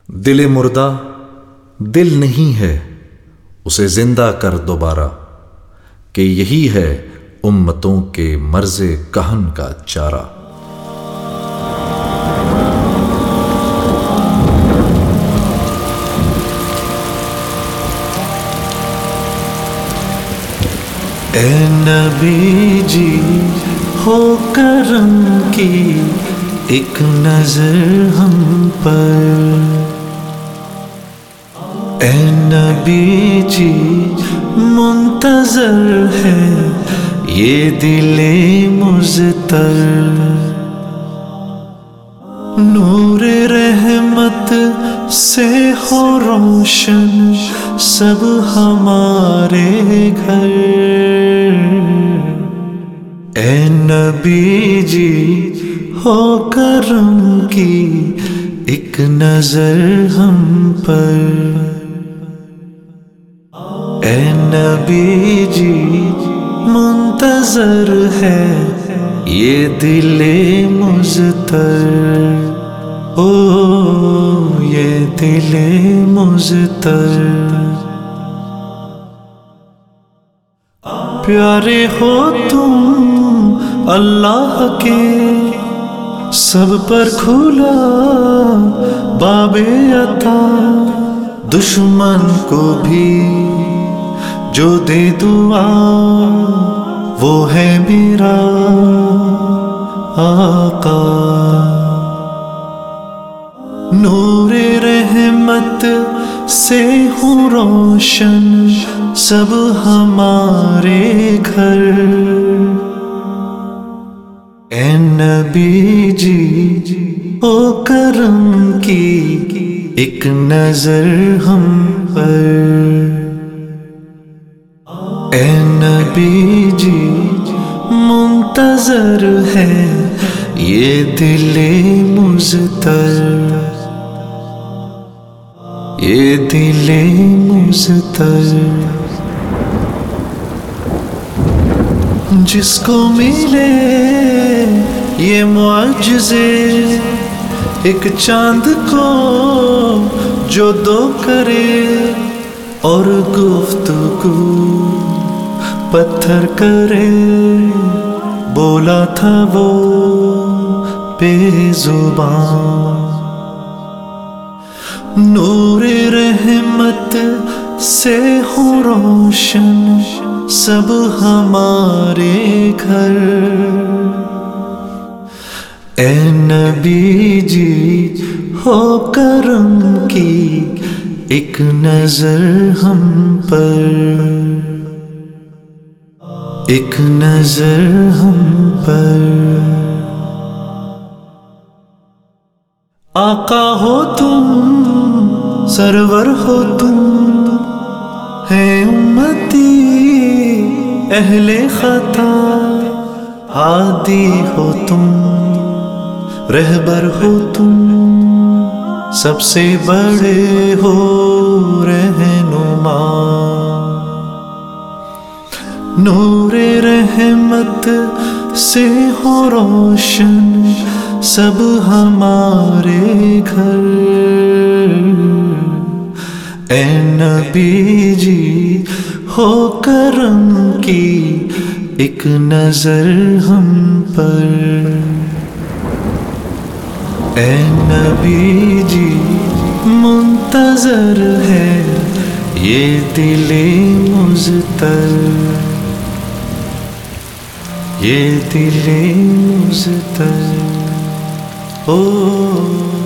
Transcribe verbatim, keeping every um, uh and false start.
دل مردہ دل نہیں ہے، اسے زندہ کر دوبارہ، کہ یہی ہے امتوں کے مرض کہن کا چارہ۔ اے نبی جی ہو کرم کی ایک نظر ہم پر، اے نبی جی منتظر ہے یہ دل مضطر، نور رحمت سے ہو روشن سب ہمارے گھر، اے نبی جی ہو کرم کی ایک نظر ہم پر، اے نبی جی منتظر ہے یہ دل مضطر، او یہ دل مضطر۔ پیارے ہو تم اللہ کے، سب پر کھلا باب عطا، دشمن کو بھی جو دے دعا وہ ہے میرا آقا، نور رحمت سے ہوں روشن سب ہمارے گھر، اے نبی جی او کرم کی ایک نظر ہم پر، اے نبی جی منتظر ہے یہ دل مضطر، یہ دل مضطر۔ جس کو ملے یہ معجزے، ایک چاند کو جو دو کرے اور گفتگو پتھر کرے، بولا تھا وہ بے زبان، نور رحمت سے ہوں روشن سب ہمارے گھر، اے نبی جی ہو کرم کی ایک نظر ہم پر، ایک نظر ہم پر۔ آقا ہو تم سرور ہو تم، ہے امتی اہل خطا، ہادی ہو تم رہبر ہو تم، سب سے بڑے ہو رہنما، نور رحمت سے ہو روشن سب ہمارے گھر، اے نبی جی ہو کرم کی ایک نظر ہم پر، اے نبی جی منتظر ہے یہ دل مضطر، یہ دل مضطر، او